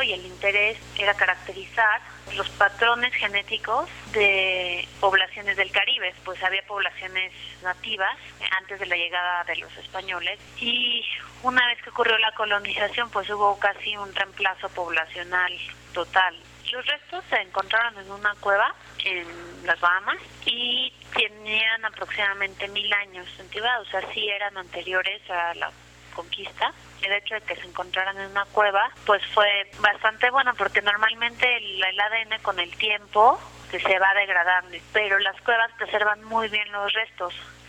trabajo y el interés era caracterizar los patrones genéticos de poblaciones del Caribe, pues había poblaciones nativas antes de la llegada de los españoles y una vez que ocurrió la colonización pues hubo casi un reemplazo poblacional total. Los restos se encontraron en una cueva en las Bahamas y tenían aproximadamente 1000 años de antigüedad, o sea, sí eran anteriores a la conquista. El hecho de que se encontraran en una cueva pues fue bastante bueno porque normalmente el ADN con el tiempo se va degradando, pero las cuevas preservan muy bien los restos.